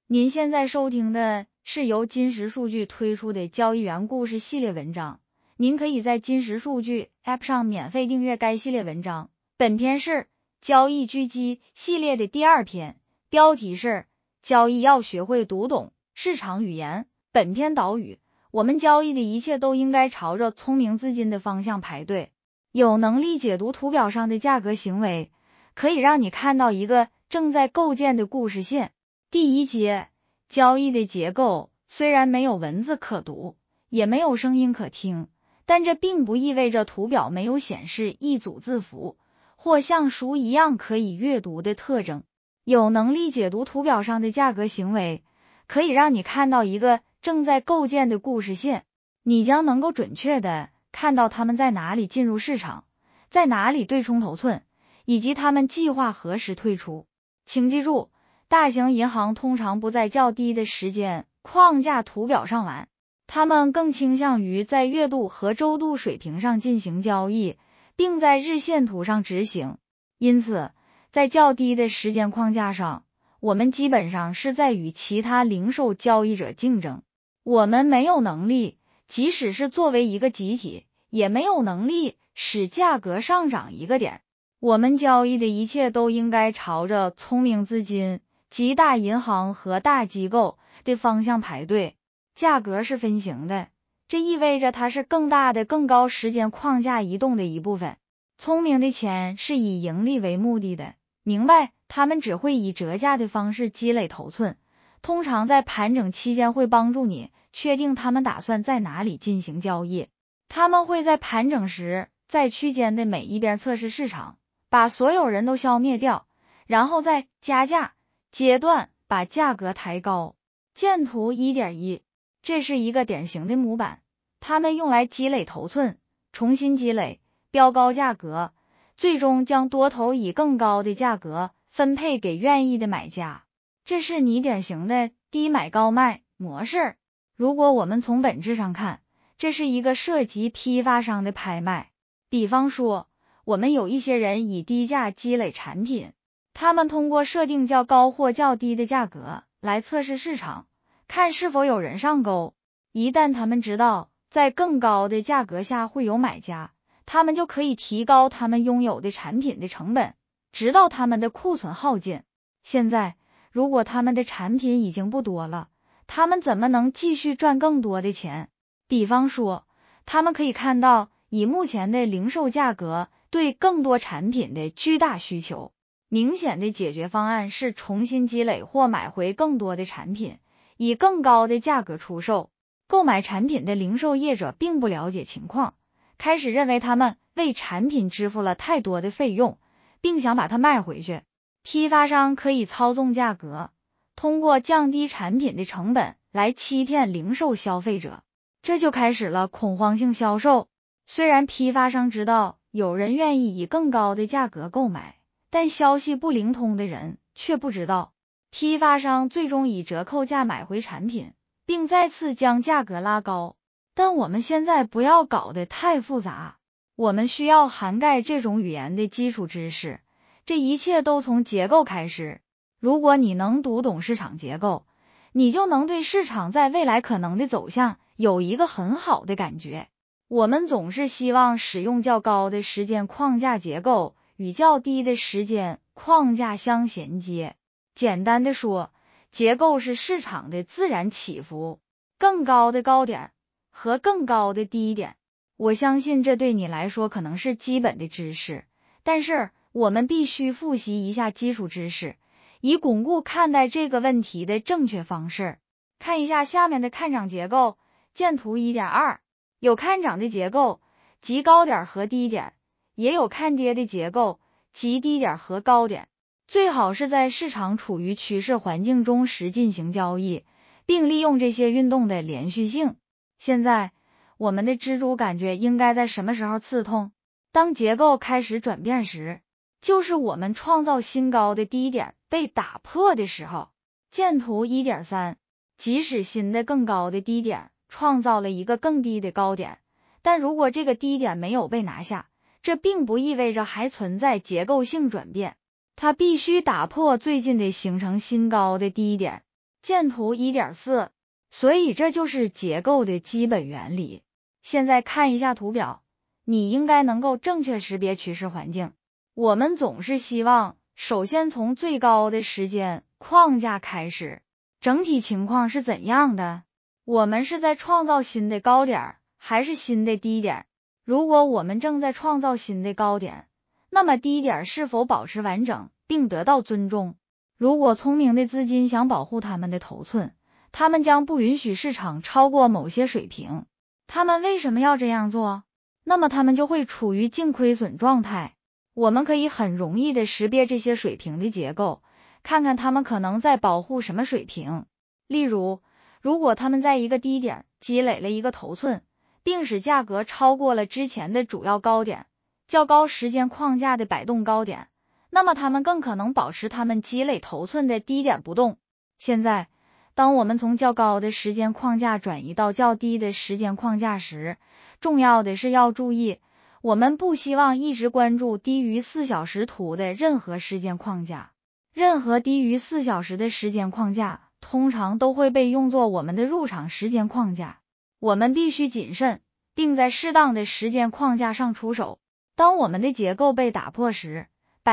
您现在收听的是由金石数据推出的交易员故事系列文章，您可以在金石数据 App 上免费订阅该系列文章。本篇是交易狙击系列的第2篇，标题是交易要学会读懂市场语言。本篇导语：我们交易的一切都应该朝着聪明资金的方向排队。有能力解读图表上的价格行为，可以让你看到一个正在构建的故事线。第1节，交易的结构。虽然没有文字可读，也没有声音可听，但这并不意味着图表没有显示一组字符或像书一样可以阅读的特征。有能力解读图表上的价格行为，可以让你看到一个正在构建的故事线，你将能够准确地看到他们在哪里进入市场，在哪里对冲头寸，以及他们计划何时退出。请记住，大型银行通常不在较低的时间框架图表上玩，他们更倾向于在月度和周度水平上进行交易，并在日线图上执行。因此，在较低的时间框架上，我们基本上是在与其他零售交易者竞争。我们没有能力，即使是作为一个集体，也没有能力使价格上涨1个点。我们交易的一切都应该朝着聪明资金及大银行和大机构的方向排队。价格是分形的，这意味着它是更大的、更高时间框架移动的一部分。聪明的钱是以盈利为目的的，明白他们只会以折价的方式积累头寸，通常在盘整期间会帮助你确定他们打算在哪里进行交易。他们会在盘整时在区间的每一边测试市场，把所有人都消灭掉，然后在加价阶段把价格抬高。见图 1.1， 这是一个典型的模板，他们用来积累头寸，重新积累，标高价格，最终将多头以更高的价格分配给愿意的买家。这是你典型的低买高卖模式。如果我们从本质上看，这是一个涉及批发商的拍卖。比方说，我们有一些人以低价积累产品，他们通过设定较高或较低的价格来测试市场，看是否有人上钩。一旦他们知道在更高的价格下会有买家，他们就可以提高他们拥有的产品的成本，直到他们的库存耗尽。现在，如果他们的产品已经不多了，他们怎么能继续赚更多的钱？比方说，他们可以看到以目前的零售价格对更多产品的巨大需求。明显的解决方案是重新积累或买回更多的产品，以更高的价格出售。购买产品的零售业者并不了解情况，开始认为他们为产品支付了太多的费用，并想把它卖回去。批发商可以操纵价格，通过降低产品的成本来欺骗零售消费者，这就开始了恐慌性销售。虽然批发商知道有人愿意以更高的价格购买，但消息不灵通的人却不知道，批发商最终以折扣价买回产品，并再次将价格拉高。但我们现在不要搞得太复杂，我们需要涵盖这种语言的基础知识，这一切都从结构开始。如果你能读懂市场结构，你就能对市场在未来可能的走向有一个很好的感觉。我们总是希望使用较高的时间框架结构与较低的时间框架相衔接。简单的说，结构是市场的自然起伏，更高的高点和更高的低点。我相信这对你来说可能是基本的知识，但是我们必须复习一下基础知识，以巩固看待这个问题的正确方式。看一下下面的看涨结构，见图 1.2， 有看涨的结构，即高点和低点，也有看跌的结构，即低点和高点。最好是在市场处于趋势环境中时进行交易，并利用这些运动的连续性。现在，我们的蜘蛛感觉应该在什么时候刺痛？当结构开始转变时，就是我们创造新高的低点被打破的时候。见图 1.3， 即使新的更高的低点创造了一个更低的高点，但如果这个低点没有被拿下，这并不意味着还存在结构性转变，它必须打破最近的形成新高的低点。 见图 1.4。 所以这就是结构的基本原理。现在看一下图表，你应该能够正确识别趋势环境。我们总是希望首先从最高的时间框架开始，整体情况是怎样的？我们是在创造新的高点还是新的低点？如果我们正在创造新的高点，那么低点是否保持完整并得到尊重？如果聪明的资金想保护他们的头寸，他们将不允许市场超过某些水平。他们为什么要这样做？那么他们就会处于净亏损状态。我们可以很容易的识别这些水平的结构，看看他们可能在保护什么水平。例如，如果他们在一个低点积累了一个头寸，并使价格超过了之前的主要高点，较高时间框架的摆动高点，那么他们更可能保持他们积累头寸的低点不动。现在当我们从较高的时间框架转移到较低的时间框架时，重要的是要注意，我们不希望一直关注低于4小时图的任何时间框架。任何低于4小时的时间框架通常都会被用作我们的入场时间框架。我们必须谨慎，并在适当的时间框架上出手。当我们的结构被打破时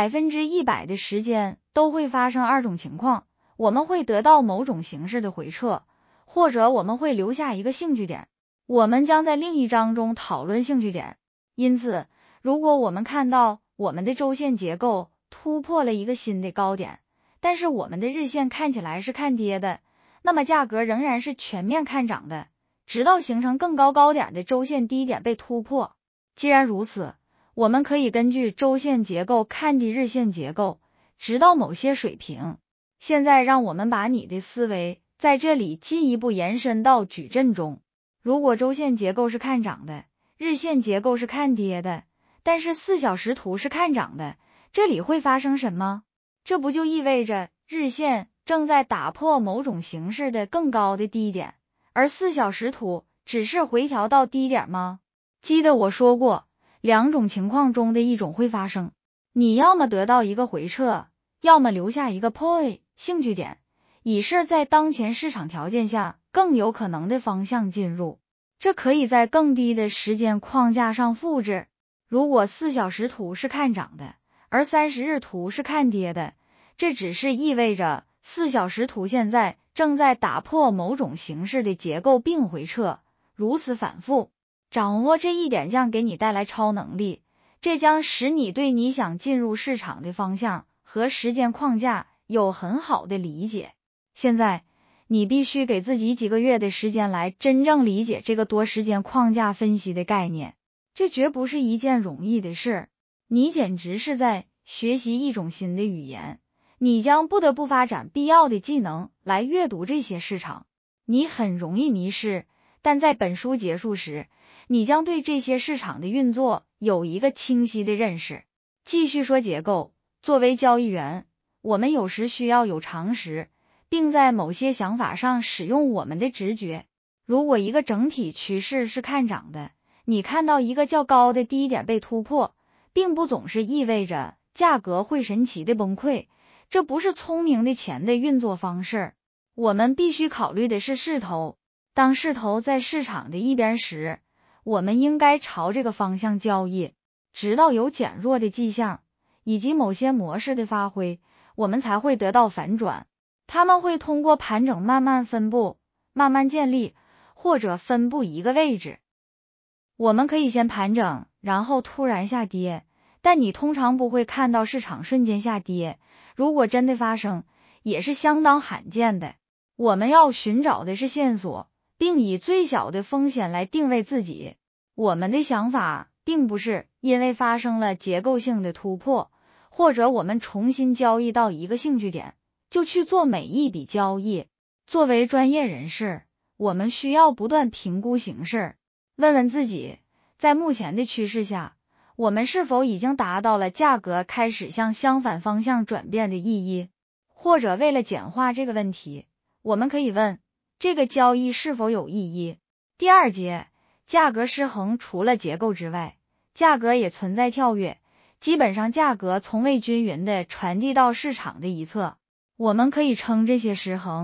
，100%的时间都会发生2种情况。我们会得到某种形式的回撤，或者我们会留下一个兴趣点。我们将在另一章中讨论兴趣点。因此，如果我们看到我们的周线结构突破了一个新的高点，但是我们的日线看起来是看跌的，那么价格仍然是全面看涨的，直到形成更高高点的周线低点被突破。既然如此，我们可以根据周线结构看低日线结构，直到某些水平。现在让我们把你的思维在这里进一步延伸到矩阵中。如果周线结构是看涨的，日线结构是看跌的，但是4小时图是看涨的，这里会发生什么？这不就意味着日线正在打破某种形式的更高的低点，而4小时图只是回调到低点吗？记得我说过，2种情况中的一种会发生，你要么得到一个回撤，要么留下一个 point 兴趣点，以是在当前市场条件下更有可能的方向进入。这可以在更低的时间框架上复制。如果4小时图是看涨的，而30日图是看跌的，这只是意味着4小时图现在正在打破某种形式的结构并回撤，如此反复。掌握这一点将给你带来超能力，这将使你对你想进入市场的方向和时间框架有很好的理解。现在你必须给自己几个月的时间来真正理解这个多时间框架分析的概念，这绝不是一件容易的事。你简直是在学习一种新的语言，你将不得不发展必要的技能来阅读这些市场。你很容易迷失，但在本书结束时，你将对这些市场的运作有一个清晰的认识。继续说结构，作为交易员，我们有时需要有常识，并在某些想法上使用我们的直觉。如果一个整体趋势是看涨的，你看到一个较高的低点被突破，并不总是意味着价格会神奇的崩溃，这不是聪明的钱的运作方式。我们必须考虑的是势头，当势头在市场的一边时，我们应该朝这个方向交易，直到有减弱的迹象以及某些模式的发挥，我们才会得到反转。他们会通过盘整慢慢分布，慢慢建立，或者分布一个位置。我们可以先盘整，然后突然下跌，但你通常不会看到市场瞬间下跌，如果真的发生，也是相当罕见的。我们要寻找的是线索，并以最小的风险来定位自己。我们的想法并不是因为发生了结构性的突破，或者我们重新交易到一个兴趣点，就去做每一笔交易。作为专业人士，我们需要不断评估形势，问问自己，在目前的趋势下，我们是否已经达到了价格开始向相反方向转变的意义？或者为了简化这个问题，我们可以问，这个交易是否有意义？第二节，价格失衡除了结构之外，价格也存在跳跃，基本上价格从未均匀地传递到市场的一侧，我们可以称这些失衡。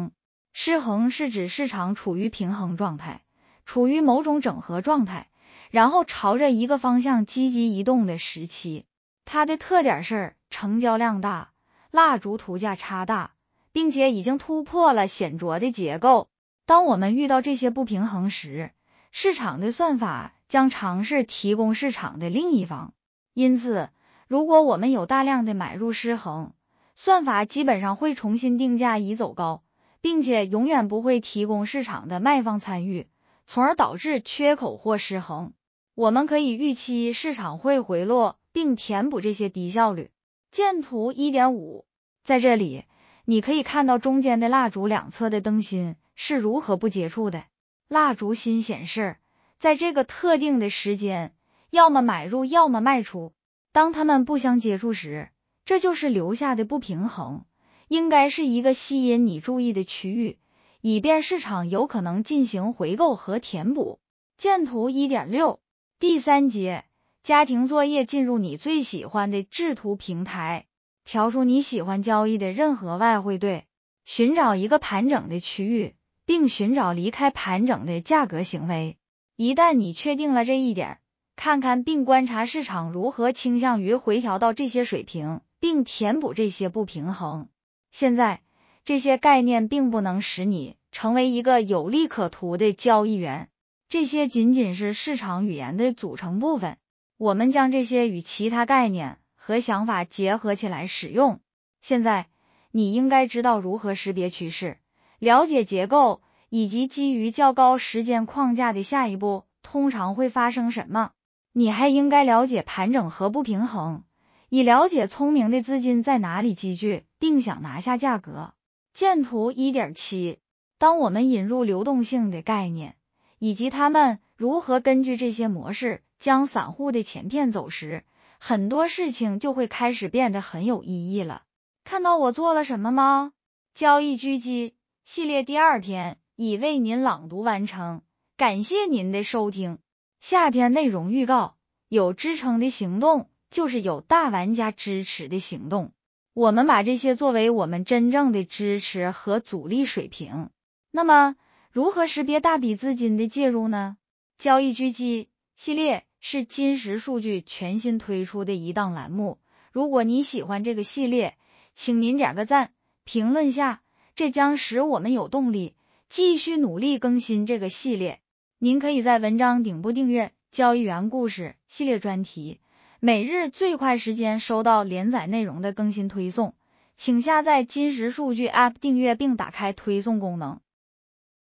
失衡是指市场处于平衡状态，处于某种整合状态，然后朝着一个方向积极移动的时期。它的特点是成交量大，蜡烛图价差大，并且已经突破了显着的结构。当我们遇到这些不平衡时，市场的算法将尝试提供市场的另一方。因此，如果我们有大量的买入失衡，算法基本上会重新定价以走高，并且永远不会提供市场的卖方参与，从而导致缺口或失衡。我们可以预期市场会回落，并填补这些低效率。见图 1.5， 在这里你可以看到中间的蜡烛两侧的灯芯是如何不接触的。蜡烛芯显示，在这个特定的时间，要么买入，要么卖出。当它们不相接触时，这就是留下的不平衡，应该是一个吸引你注意的区域，以便市场有可能进行回购和填补。见图 1.6， 第三节，家庭作业，进入你最喜欢的制图平台，调出你喜欢交易的任何外汇对，寻找一个盘整的区域，并寻找离开盘整的价格行为。一旦你确定了这一点，看看并观察市场如何倾向于回调到这些水平，并填补这些不平衡。现在，这些概念并不能使你成为一个有利可图的交易员，这些仅仅是市场语言的组成部分。我们将这些与其他概念和想法结合起来使用。现在，你应该知道如何识别趋势，了解结构，以及基于较高时间框架的下一步通常会发生什么。你还应该了解盘整和不平衡，以了解聪明的资金在哪里积聚，并想拿下价格。见图 1.7， 当我们引入流动性的概念，以及他们如何根据这些模式将散户的钱骗走时，很多事情就会开始变得很有意义了。看到我做了什么吗？交易狙击系列第2篇已为您朗读完成，感谢您的收听。下篇内容预告：有支撑的行动就是有大玩家支持的行动，我们把这些作为我们真正的支持和阻力水平。那么，如何识别大笔资金的介入呢？交易狙击系列是金石数据全新推出的一档栏目，如果你喜欢这个系列，请您点个赞，评论下，这将使我们有动力继续努力更新这个系列。您可以在文章顶部订阅交易员故事系列专题，每日最快时间收到连载内容的更新推送。请下载金石数据 App 订阅并打开推送功能。